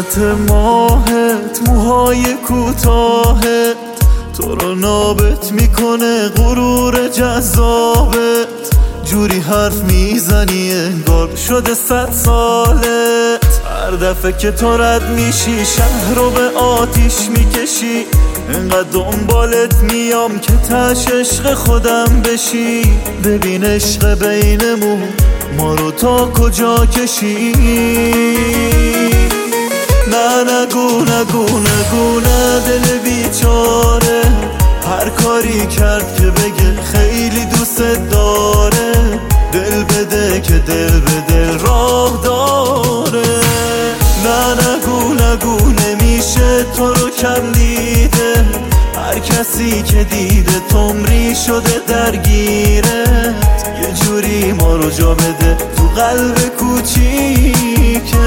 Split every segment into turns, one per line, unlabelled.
صورت ماهت، موهای کوتاهت تو رو نابت میکنه غرور جذابت. جوری حرف میزنی انگار شده 100 سالت. هر دفعه که تو رد میشی شهر رو به آتیش میکشی. انقدر دنبالت میام که تش عشق خودم بشی. ببین عشق بینمون ما رو تا کجا کشی. نه نگو نگو نگو نه دل بیچاره. هر کاری کرد که بگه خیلی دوست داره. دل بده که دل به دل راه داره. نه نگو نگو نمیشه تو رو کم دیده. هر کسی که دیده تمری شده درگیرت. یه جوری ما رو جا بده تو قلب کوچیکت.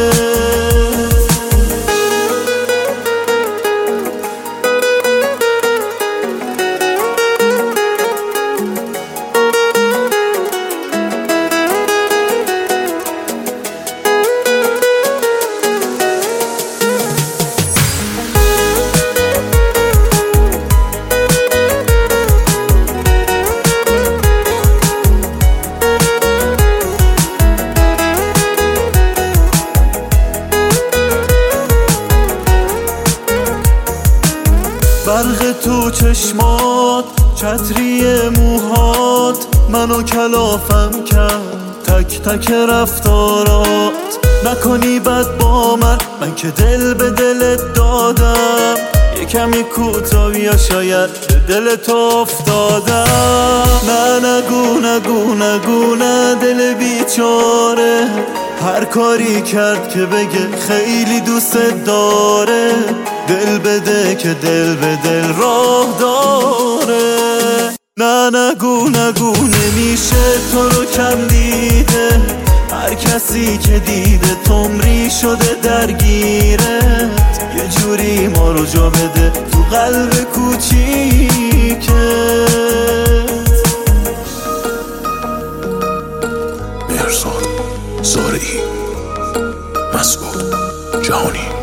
برق تو چشمات، چتری موهات منو کلافم کرد. تک تک رفتارات نکنی بد با من که دل به دلت دادم. یه کمی کوتاهی یا شاید به دلت افتادم. نه نگو نگو نگو نه دل بیچاره. هر کاری کرد که بگه خیلی دوست داره. دل بده که دل به دل راه داره. نه نگو نگو نمیشه تو رو کم دیده. هر کسی که دیده تمری شده درگیرت. یه جوری ما رو جا بده تو قلب کوچیکت.
مهرزاد زارعی، مسعود جهانی.